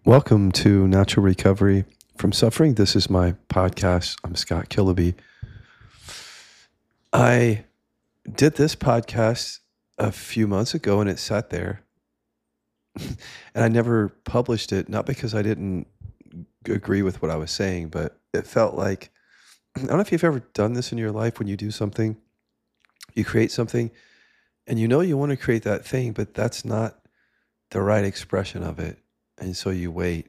Welcome to Natural Recovery from Suffering. This is my podcast. I'm Scott Killaby. I did this podcast a few months ago and it sat there and I never published it, not because I didn't agree with what I was saying, but it felt like, I don't know if you've ever done this in your life when you do something, you create something and you know you want to create that thing, but that's not the right expression of it. And so you wait.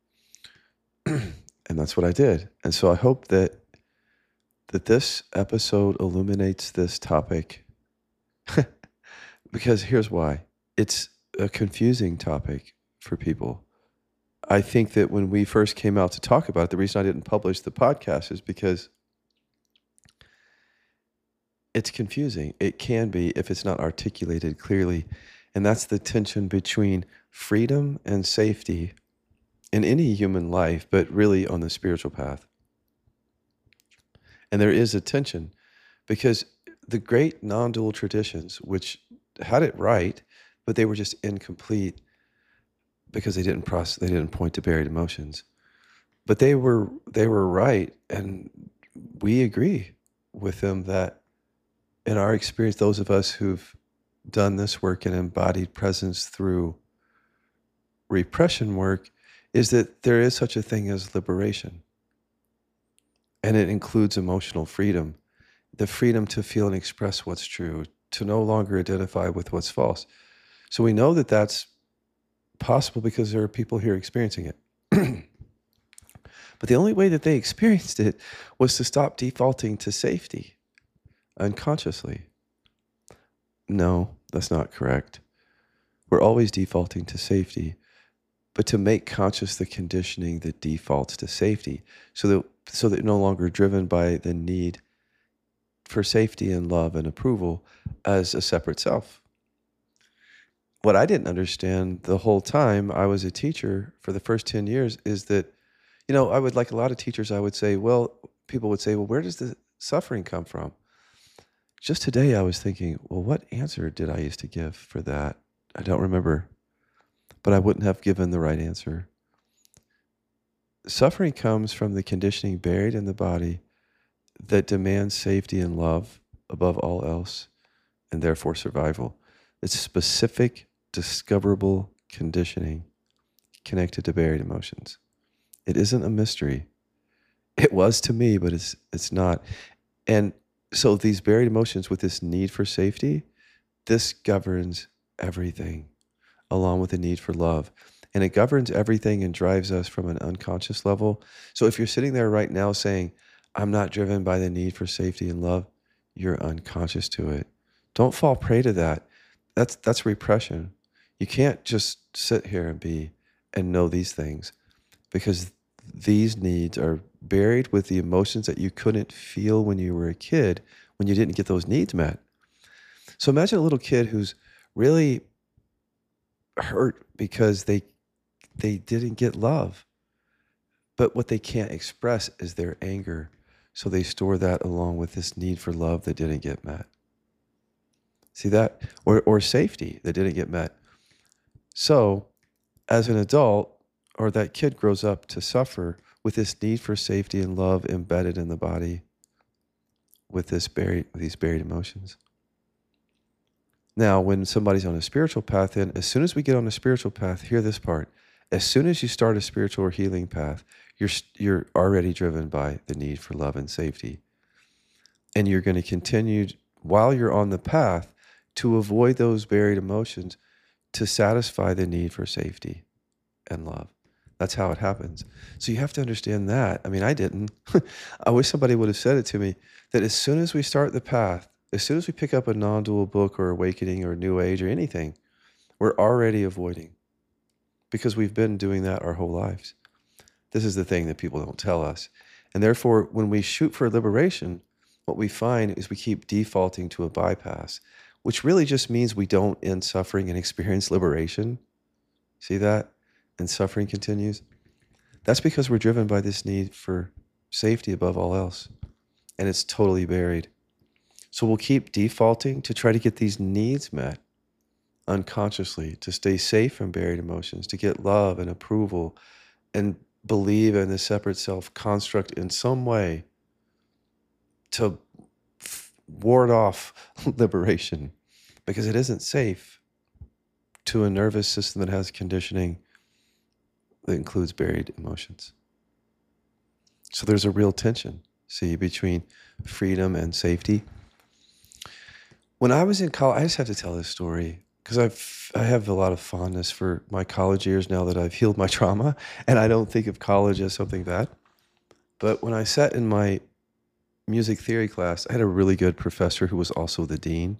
And that's what I did. And so I hope that this episode illuminates this topic because here's why. It's a confusing topic for people. I think that when we first came out to talk about it, the reason I didn't publish the podcast is because it's confusing. It can be if it's not articulated clearly. And that's the tension between freedom and safety in any human life, but really on the spiritual path. And there is a tension because the great non-dual traditions, which had it right, but they were just incomplete because they didn't point to buried emotions. But they were right, and we agree with them that in our experience, those of us who've done this work and embodied presence through repression work, is that there is such a thing as liberation. And it includes emotional freedom, the freedom to feel and express what's true, to no longer identify with what's false. So we know that that's possible because there are people here experiencing it. But the only way that they experienced it was to stop defaulting to safety unconsciously. No, that's not correct. We're always defaulting to safety, but to make conscious the conditioning that defaults to safety so that you're no longer driven by the need for safety and love and approval as a separate self. What I didn't understand the whole time I was a teacher for the first 10 years is that, I would, like a lot of teachers, I would say, people would say, where does the suffering come from? Just today I was thinking, what answer did I used to give for that? I don't remember, but I wouldn't have given the right answer. Suffering comes from the conditioning buried in the body that demands safety and love above all else, and therefore survival. It's specific, discoverable conditioning connected to buried emotions. It isn't a mystery. It was to me, but it's not. And so these buried emotions with this need for safety, this governs everything, along with the need for love. And it governs everything and drives us from an unconscious level. So if you're sitting there right now saying, I'm not driven by the need for safety and love, you're unconscious to it. Don't fall prey to that. That's repression. You can't just sit here and be and know these things because these needs are buried with the emotions that you couldn't feel when you were a kid, when you didn't get those needs met. So imagine a little kid who's really hurt because they didn't get love. But what they can't express is their anger. So they store that along with this need for love that didn't get met. See that? Or safety that didn't get met. So as an adult, or that kid grows up to suffer with this need for safety and love embedded in the body with these buried emotions. Now, when somebody's on a spiritual path, then as soon as we get on a spiritual path, hear this part. As soon as you start a spiritual or healing path, you're already driven by the need for love and safety. And you're going to continue while you're on the path to avoid those buried emotions to satisfy the need for safety and love. That's how it happens. So you have to understand that. I mean, I didn't. I wish somebody would have said it to me, that as soon as we start the path, as soon as we pick up a non-dual book or awakening or new age or anything, we're already avoiding because we've been doing that our whole lives. This is the thing that people don't tell us. And therefore, when we shoot for liberation, what we find is we keep defaulting to a bypass, which really just means we don't end suffering and experience liberation. See that? And suffering continues. That's because we're driven by this need for safety above all else. And it's totally buried. So we'll keep defaulting to try to get these needs met. unconsciously to stay safe from buried emotions, to get love and approval and believe in the separate self construct in some way to ward off liberation, because it isn't safe to a nervous system that has conditioning that includes buried emotions. So there's a real tension, see, between freedom and safety. When I was in college, I just have to tell this story because I have a lot of fondness for my college years now that I've healed my trauma, and I don't think of college as something bad. But when I sat in my music theory class, I had a really good professor who was also the dean.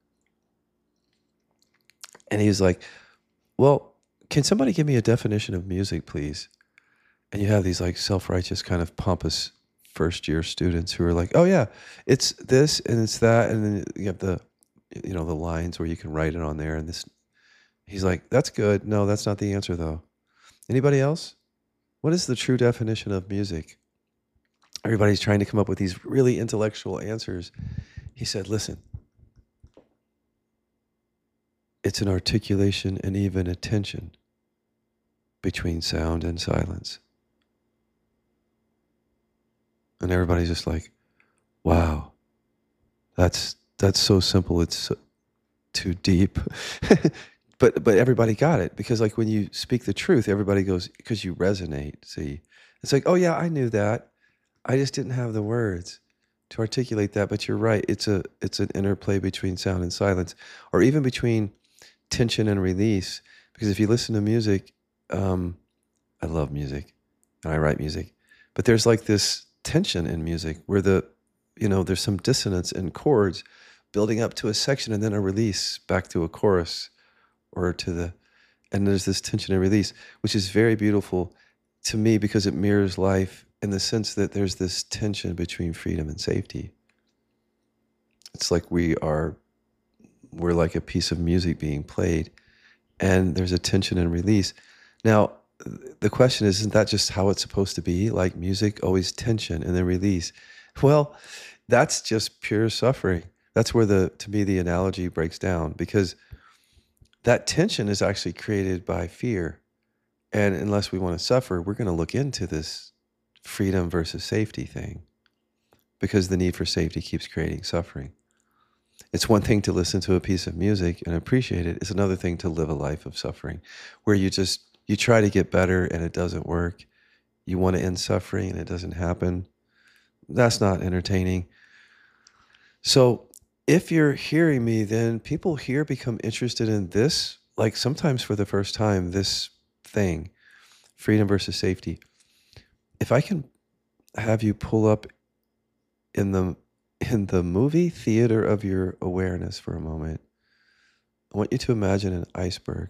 And he was like, well, can somebody give me a definition of music, please? And you have these like self-righteous kind of pompous first year students who are like, oh yeah, it's this and it's that. And then you have the lines where you can write it on there. And this, he's like, that's good. No, that's not the answer though. Anybody else? What is the true definition of music? Everybody's trying to come up with these really intellectual answers. He said, listen, it's an articulation and even a tension between sound and silence. And everybody's just like, wow, that's so simple. It's too deep. But everybody got it, because like when you speak the truth, everybody goes, because you resonate. See, it's like, oh yeah, I knew that. I just didn't have the words to articulate that. But you're right. It's an interplay between sound and silence, or even between tension and release. Because if you listen to music, I love music and I write music, but there's like this tension in music where there's some dissonance in chords building up to a section and then a release back to a chorus and there's this tension and release, which is very beautiful to me because it mirrors life in the sense that there's this tension between freedom and safety. It's like we're like a piece of music being played, and there's a tension and release. Now, the question is, isn't that just how it's supposed to be? Like music, always tension and then release. Well, that's just pure suffering. That's where to me, the analogy breaks down, because that tension is actually created by fear. And unless we want to suffer, we're going to look into this freedom versus safety thing, because the need for safety keeps creating suffering. It's one thing to listen to a piece of music and appreciate it. It's another thing to live a life of suffering where you try to get better and it doesn't work. You want to end suffering and it doesn't happen. That's not entertaining. So if you're hearing me, then people here become interested in this, like sometimes for the first time, this thing, freedom versus safety. If I can have you pull up in the movie theater of your awareness for a moment, I want you to imagine an iceberg.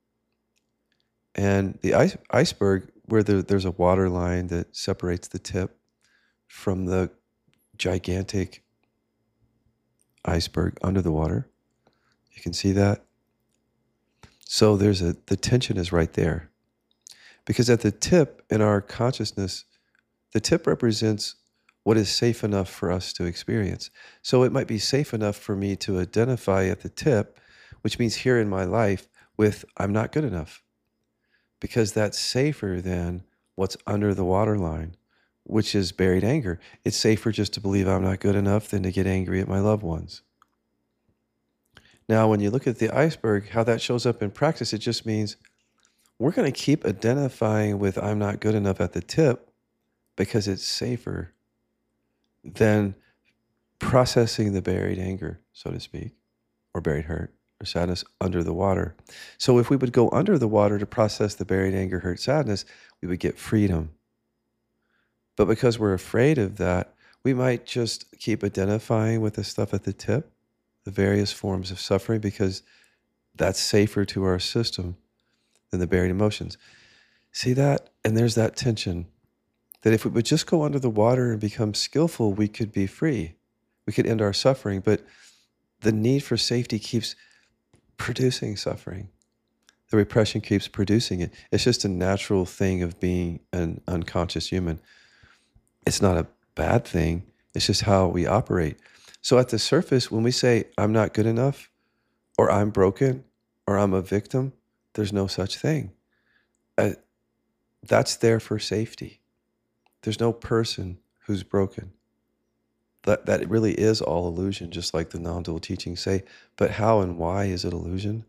And the iceberg, where there's a water line that separates the tip from the gigantic iceberg under the water. You can see that. So the tension is right there. Because at the tip in our consciousness, the tip represents what is safe enough for us to experience. So it might be safe enough for me to identify at the tip, which means here in my life, with I'm not good enough. Because that's safer than what's under the waterline, which is buried anger. It's safer just to believe I'm not good enough than to get angry at my loved ones. Now, when you look at the iceberg, how that shows up in practice, it just means we're going to keep identifying with I'm not good enough at the tip because it's safer than processing the buried anger, so to speak, or buried hurt or sadness under the water. So if we would go under the water to process the buried anger, hurt, sadness, we would get freedom. But because we're afraid of that, we might just keep identifying with the stuff at the tip, the various forms of suffering, because that's safer to our system than the buried emotions. See that? And there's that tension that if we would just go under the water and become skillful, we could be free. We could end our suffering. But the need for safety keeps producing suffering. The repression keeps producing it. It's just a natural thing of being an unconscious human. It's not a bad thing. It's just how we operate. So at the surface, when we say, I'm not good enough or I'm broken, or I'm a victim. There's no such thing. Uh, that's there for safety. There's no person who's broken. That really is all illusion, just like the non-dual teachings say. But how and why is it illusion?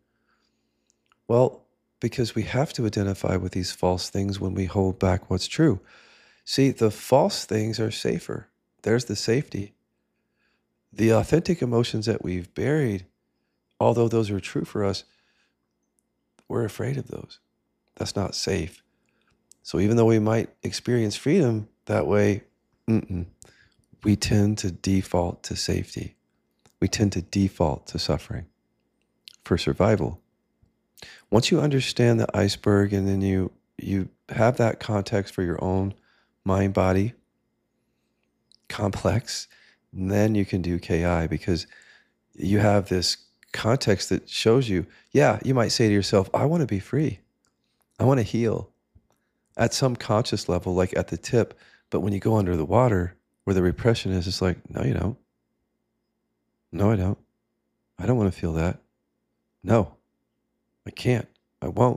Well, because we have to identify with these false things when we hold back what's true. See, the false things are safer. There's the safety. The authentic emotions that we've buried, although those are true for us, we're afraid of those. That's not safe. So even though we might experience freedom that way, we tend to default to safety. We tend to default to suffering for survival. Once you understand the iceberg and then you have that context for your own mind-body complex, then you can do KI because you have this context that shows you, yeah, you might say to yourself, I want to be free. I want to heal at some conscious level, like at the tip. But when you go under the water where the repression is, it's like, no, you don't. No, I don't. I don't want to feel that. No, I can't. I won't.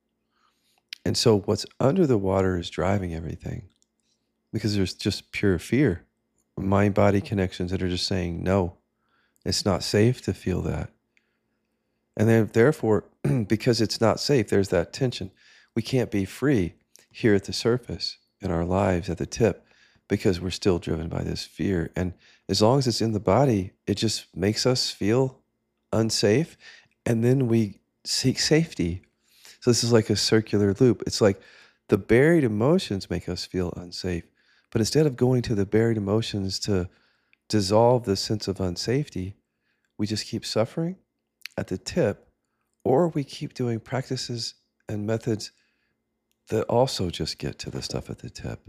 And so what's under the water is driving everything because there's just pure fear, mind-body connections that are just saying, no, it's not safe to feel that. And then therefore, because it's not safe, there's that tension. We can't be free here at the surface in our lives at the tip because we're still driven by this fear. And as long as it's in the body, it just makes us feel unsafe. And then we seek safety. So this is like a circular loop. It's like the buried emotions make us feel unsafe. But instead of going to the buried emotions to dissolve the sense of unsafety, we just keep suffering at the tip, or we keep doing practices and methods that also just get to the stuff at the tip.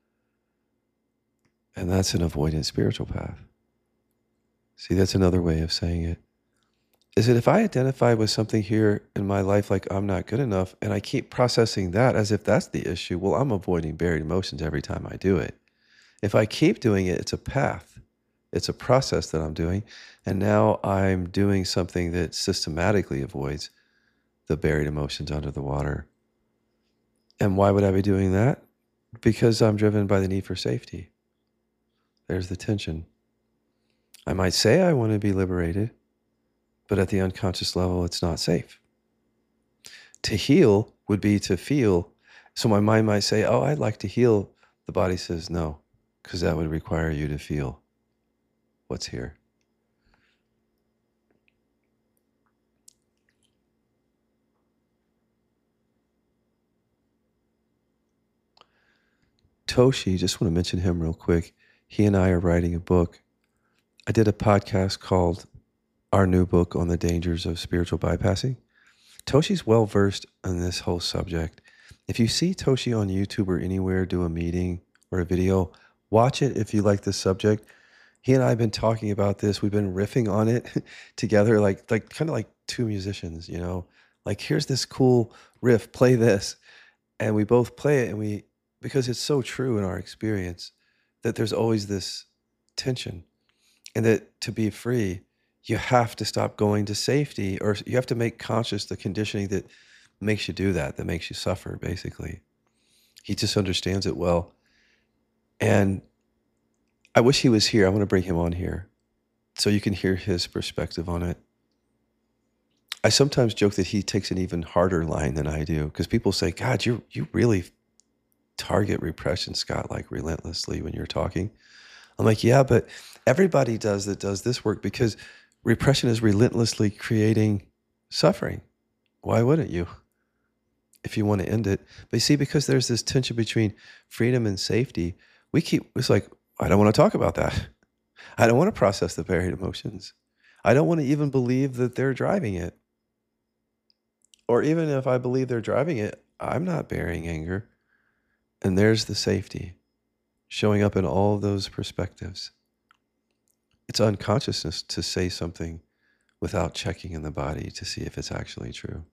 And that's an avoidant spiritual path. See, that's another way of saying it. Is that if I identify with something here in my life like I'm not good enough, and I keep processing that as if that's the issue, well, I'm avoiding buried emotions every time I do it. If I keep doing it, it's a path. It's a process that I'm doing. And now I'm doing something that systematically avoids the buried emotions under the water. And why would I be doing that? Because I'm driven by the need for safety. There's the tension. I might say I want to be liberated, but at the unconscious level, it's not safe. To heal would be to feel. So my mind might say, oh, I'd like to heal. The body says no, because that would require you to feel what's here. Toshi, just want to mention him real quick. He and I are writing a book. I did a podcast called Our New Book on the Dangers of Spiritual Bypassing. Toshi's well-versed on this whole subject. If you see Toshi on YouTube or anywhere do a meeting or a video, watch it if you like this subject. He and I have been talking about this. We've been riffing on it together, like kind of like two musicians, you know, like here's this cool riff, play this. And we both play it and because it's so true in our experience that there's always this tension and that to be free, you have to stop going to safety, or you have to make conscious the conditioning that makes you do that makes you suffer, basically. He just understands it well. And I wish he was here. I want to bring him on here so you can hear his perspective on it. I sometimes joke that he takes an even harder line than I do because people say, God, you really target repression, Scott, like relentlessly when you're talking. I'm like, yeah, but everybody does this work because repression is relentlessly creating suffering. Why wouldn't you? If you want to end it. But you see, because there's this tension between freedom and safety, it's like, I don't want to talk about that. I don't want to process the buried emotions. I don't want to even believe that they're driving it. Or even if I believe they're driving it, I'm not burying anger. And there's the safety showing up in all of those perspectives. It's unconsciousness to say something without checking in the body to see if it's actually true.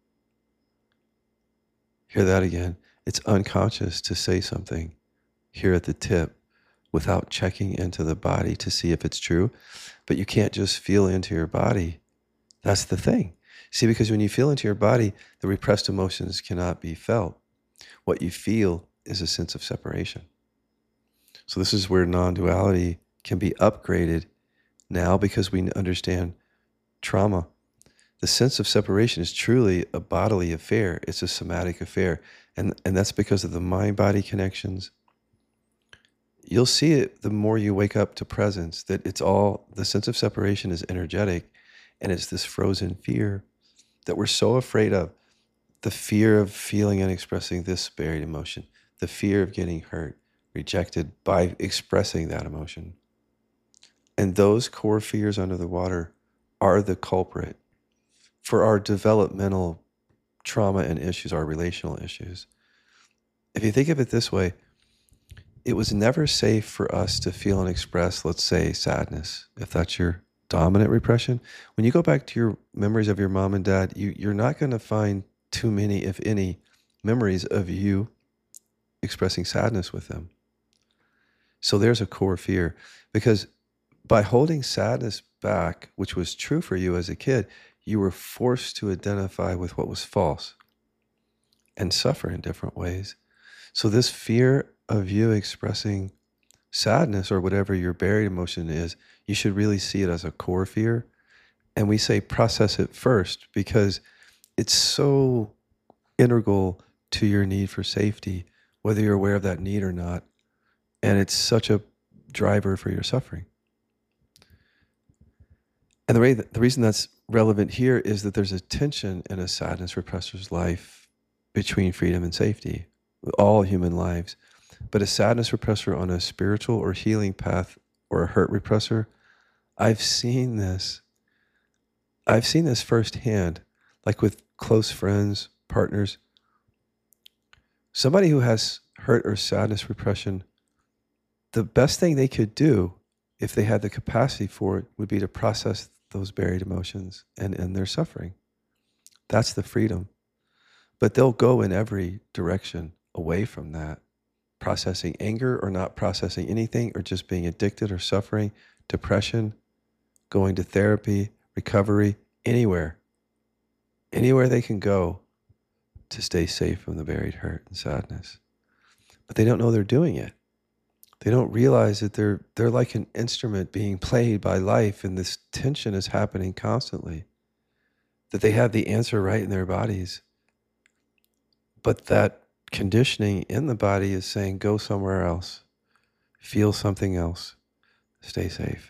Hear that again. It's unconscious to say something here at the tip without checking into the body to see if it's true. But you can't just feel into your body. That's the thing. See, because when you feel into your body, the repressed emotions cannot be felt. What you feel is a sense of separation. So this is where non-duality can be upgraded now, because we understand trauma. The sense of separation is truly a bodily affair. It's a somatic affair. And that's because of the mind-body connections. You'll see it the more you wake up to presence, that it's all, the sense of separation is energetic, and it's this frozen fear that we're so afraid of. The fear of feeling and expressing this buried emotion, the fear of getting hurt, rejected by expressing that emotion. And those core fears under the water are the culprit for our developmental trauma and issues, our relational issues. If you think of it this way, it was never safe for us to feel and express, let's say, sadness, if that's your dominant repression. When you go back to your memories of your mom and dad, you're not going to find too many, if any, memories of you expressing sadness with them. So there's a core fear, because by holding sadness back, which was true for you as a kid, you were forced to identify with what was false and suffer in different ways. So this fear of you expressing sadness or whatever your buried emotion is, you should really see it as a core fear. And we say process it first, because it's so integral to your need for safety, whether you're aware of that need or not. And it's such a driver for your suffering. And the reason that's relevant here is that there's a tension in a sadness repressor's life between freedom and safety, all human lives. But a sadness repressor on a spiritual or healing path, or a hurt repressor, I've seen this firsthand, like with close friends, partners. Somebody who has hurt or sadness repression, the best thing they could do, if they had the capacity for it, would be to process those buried emotions and their suffering. That's the freedom. But they'll go in every direction away from that, processing anger or not processing anything, or just being addicted or suffering, depression, going to therapy, recovery, anywhere they can go to stay safe from the buried hurt and sadness. But they don't know they're doing it. They don't realize that they're like an instrument being played by life, and this tension is happening constantly, that they have the answer right in their bodies. But that conditioning in the body is saying, go somewhere else, feel something else, stay safe.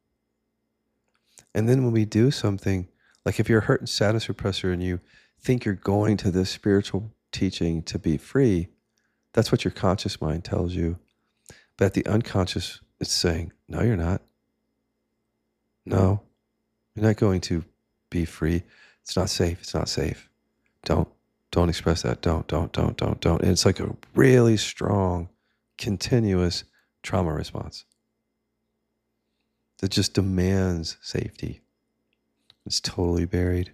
And then when we do something, like if you're a hurt and sadness repressor and you think you're going to this spiritual teaching to be free, that's what your conscious mind tells you. But the unconscious is saying, no, you're not. No, you're not going to be free. It's not safe. It's not safe. Don't express that. Don't. And it's like a really strong, continuous trauma response that just demands safety. It's totally buried.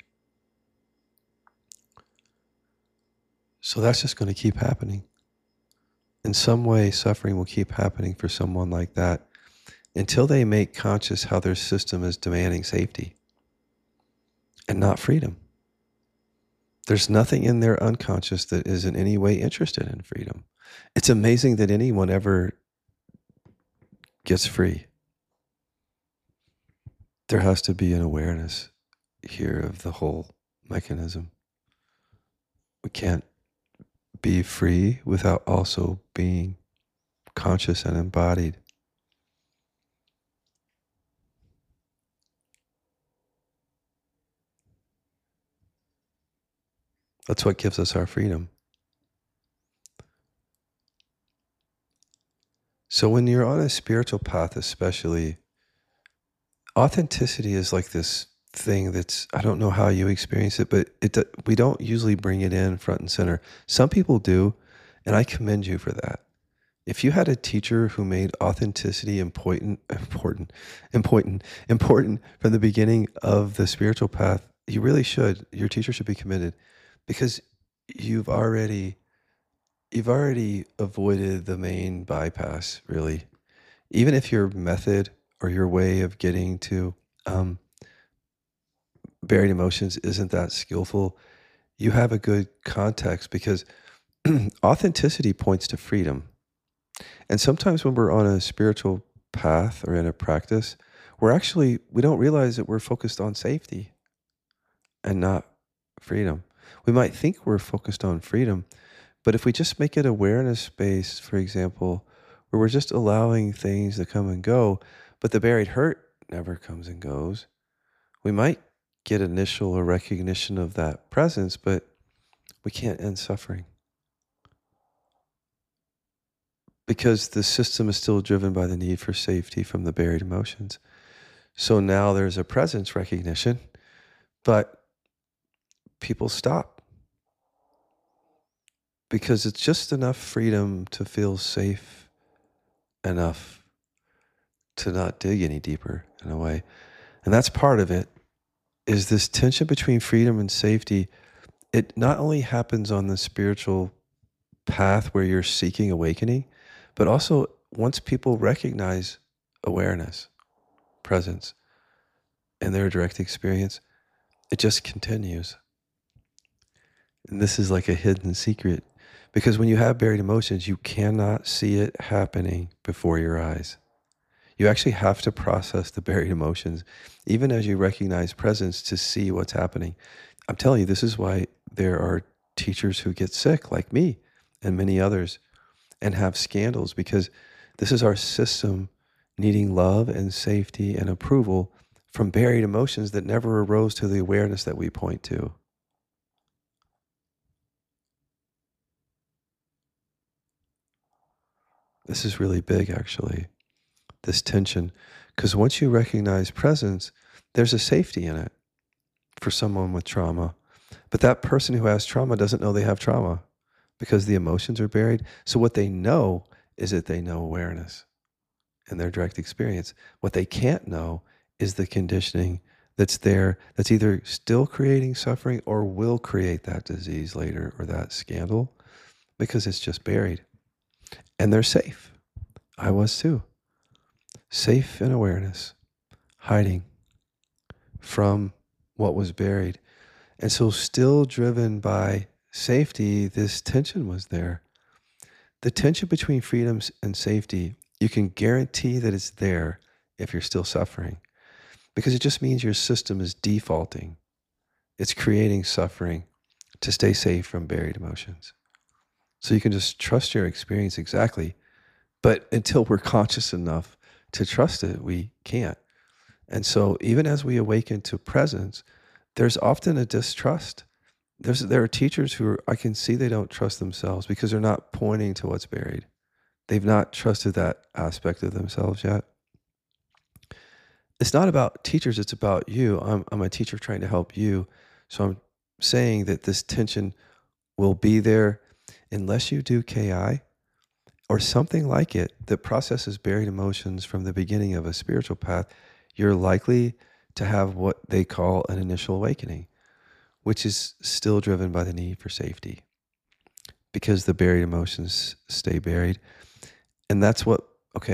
So that's just going to keep happening. In some way, suffering will keep happening for someone like that until they make conscious how their system is demanding safety and not freedom. There's nothing in their unconscious that is in any way interested in freedom. It's amazing that anyone ever gets free. There has to be an awareness here of the whole mechanism. We can't be free without also being conscious and embodied. That's what gives us our freedom. So when you're on a spiritual path, especially, authenticity is like this thing that's, I don't know how you experience it, but we don't usually bring it in front and center. Some people do, and I commend you for that. If you had a teacher who made authenticity important from the beginning of the spiritual path, you really should. Your teacher should be commended, because you've already avoided the main bypass, really. Even if your method or your way of getting to buried emotions isn't that skillful, you have a good context because authenticity points to freedom. And sometimes when we're on a spiritual path or in a practice, we don't realize that we're focused on safety and not freedom. We might think we're focused on freedom, but if we just make it awareness space, for example, where we're just allowing things to come and go, but the buried hurt never comes and goes, we might get initial or recognition of that presence, but we can't end suffering because the system is still driven by the need for safety from the buried emotions. So now there's a presence recognition, but people stop because it's just enough freedom to feel safe enough to not dig any deeper in a way. And that's part of it, is this tension between freedom and safety. It not only happens on the spiritual path where you're seeking awakening, but also once people recognize awareness, presence, and their direct experience, it just continues. And this is like a hidden secret, because when you have buried emotions, you cannot see it happening before your eyes. You actually have to process the buried emotions, even as you recognize presence, to see what's happening. I'm telling you, this is why there are teachers who get sick, like me and many others, and have scandals, because this is our system needing love and safety and approval from buried emotions that never arose to the awareness that we point to. This is really big, actually, this tension, because once you recognize presence, there's a safety in it for someone with trauma. But that person who has trauma doesn't know they have trauma because the emotions are buried. So what they know is that they know awareness and their direct experience. What they can't know is the conditioning that's there, that's either still creating suffering or will create that disease later or that scandal, because it's just buried. And they're safe. I was too. Safe in awareness, hiding from what was buried. And so still driven by safety, this tension was there. The tension between freedoms and safety, you can guarantee that it's there if you're still suffering, because it just means your system is defaulting. It's creating suffering to stay safe from buried emotions. So you can just trust your experience exactly. But until we're conscious enough to trust it, we can't. And so even as we awaken to presence, there's often a distrust. There are teachers who I can see they don't trust themselves because they're not pointing to what's buried. They've not trusted that aspect of themselves yet. It's not about teachers, it's about you. I'm a teacher trying to help you. So I'm saying that this tension will be there unless you do KI or something like it that processes buried emotions from the beginning of a spiritual path. You're likely to have what they call an initial awakening, which is still driven by the need for safety because the buried emotions stay buried. And that's what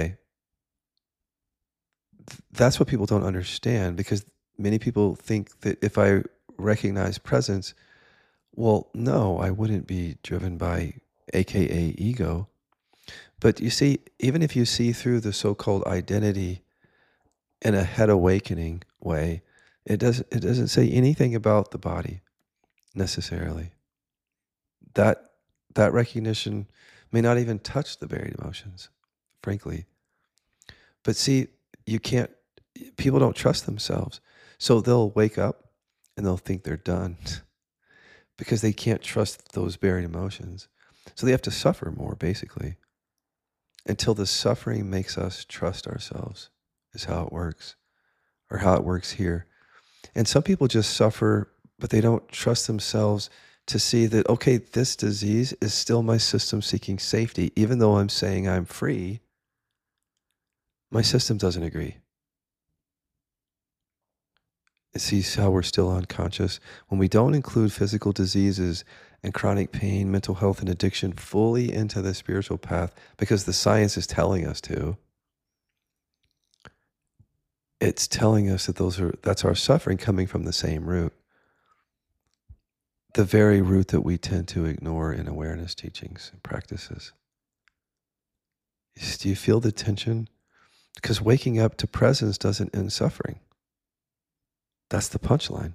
people don't understand, because many people think that if I recognize presence, well, no, I wouldn't be driven by AKA ego. But you see, even if you see through the so-called identity in a head awakening way, it doesn't say anything about the body necessarily. That recognition may not even touch the buried emotions, frankly. But see, people don't trust themselves. So they'll wake up and they'll think they're done because they can't trust those buried emotions. So they have to suffer more, basically, until the suffering makes us trust ourselves, is how it works, or how it works here. And some people just suffer, but they don't trust themselves to see that, okay, this disease is still my system seeking safety. Even though I'm saying I'm free, my system doesn't agree. It sees how we're still unconscious. When we don't include physical diseases and chronic pain, mental health, and addiction fully into the spiritual path, because the science is telling us to, it's telling us that that's our suffering coming from the same root, the very root that we tend to ignore in awareness teachings and practices. Do you feel the tension? Because waking up to presence doesn't end suffering. That's the punchline.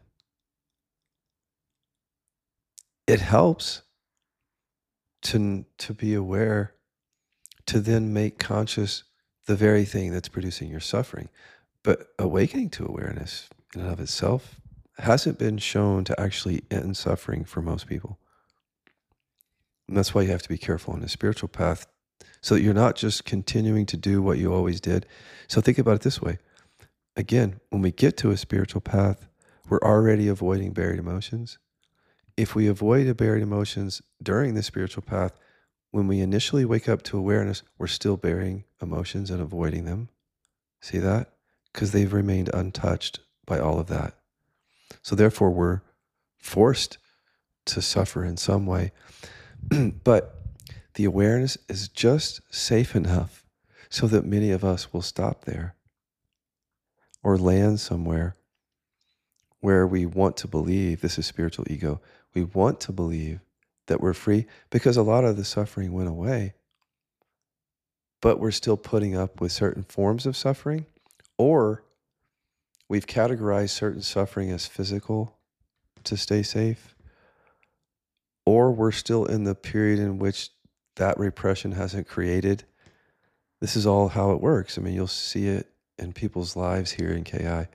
It helps to be aware, to then make conscious the very thing that's producing your suffering. But awakening to awareness in and of itself hasn't been shown to actually end suffering for most people. And that's why you have to be careful on the spiritual path, so that you're not just continuing to do what you always did. So think about it this way. Again, when we get to a spiritual path, we're already avoiding buried emotions. If we avoid the buried emotions during the spiritual path, when we initially wake up to awareness, we're still burying emotions and avoiding them. See that? Because they've remained untouched by all of that. So therefore, we're forced to suffer in some way. But the awareness is just safe enough so that many of us will stop there or land somewhere where we want to believe, this is spiritual ego, we want to believe that we're free because a lot of the suffering went away, but we're still putting up with certain forms of suffering, or we've categorized certain suffering as physical to stay safe, or we're still in the period in which that repression hasn't created. This is all how it works. I mean, you'll see it in people's lives here in KI.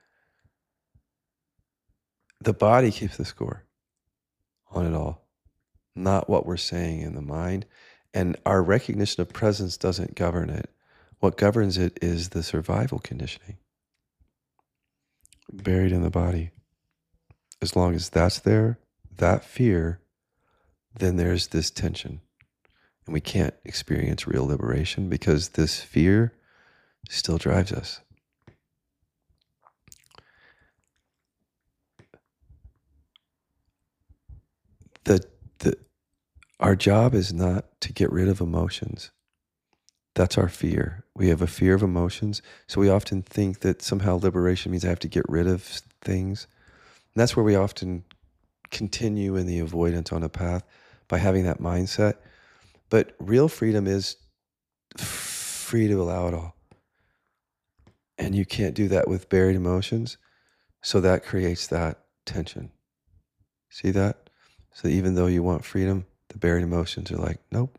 The body keeps the score on it all, not what we're saying in the mind. And our recognition of presence doesn't govern it. What governs it is the survival conditioning buried in the body. As long as that's there, that fear, then there's this tension. And we can't experience real liberation because this fear still drives us. Our job is not to get rid of emotions. That's our fear. We have a fear of emotions. So we often think that somehow liberation means I have to get rid of things. And that's where we often continue in the avoidance on a path, by having that mindset. But real freedom is free to allow it all. And you can't do that with buried emotions. So that creates that tension. See that? So even though you want freedom, the buried emotions are like, nope.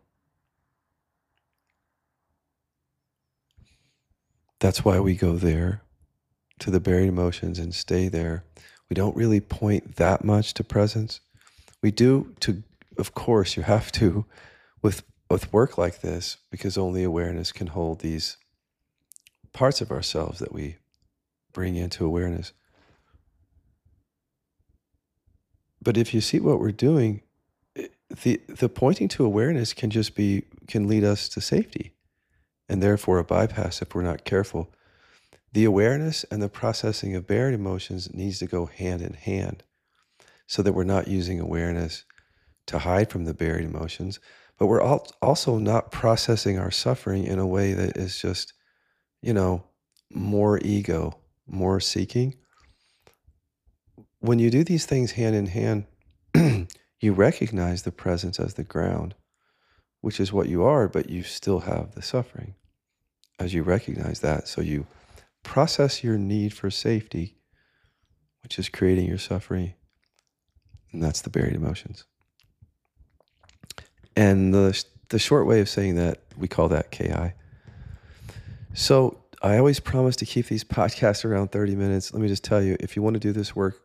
That's why we go there, to the buried emotions, and stay there. We don't really point that much to presence. We do of course, you have to with work like this, because only awareness can hold these parts of ourselves that we bring into awareness. But if you see what we're doing, the pointing to awareness can lead us to safety, and therefore a bypass if we're not careful. The awareness and the processing of buried emotions needs to go hand in hand, so that we're not using awareness to hide from the buried emotions, but we're also not processing our suffering in a way that is just, more ego, more seeking. When you do these things hand in hand, you recognize the presence as the ground, which is what you are, but you still have the suffering as you recognize that. So you process your need for safety, which is creating your suffering, and that's the buried emotions. And the short way of saying that, we call that KI. So I always promise to keep these podcasts around 30 minutes. Let me just tell you, if you want to do this work,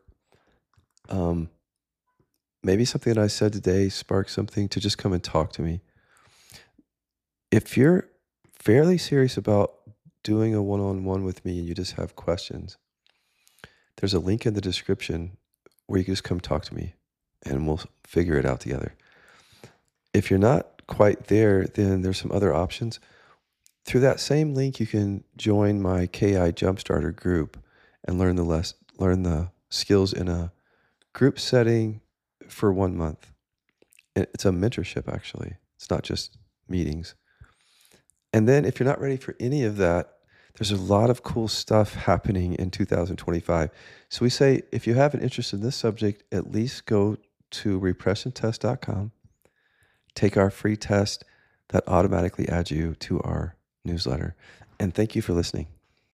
maybe something that I said today sparked something to just come and talk to me. If you're fairly serious about doing a one-on-one with me and you just have questions, there's a link in the description where you can just come talk to me and we'll figure it out together. If you're not quite there, then there's some other options. Through that same link, you can join my KI Jumpstarter group and learn the skills in a group setting for 1 month. It's a mentorship, actually. It's not just meetings. And then if you're not ready for any of that, There's a lot of cool stuff happening in 2025. So we say if you have an interest in this subject, at least go to repressiontest.com, take our free test that automatically adds you to our newsletter. And thank you for listening.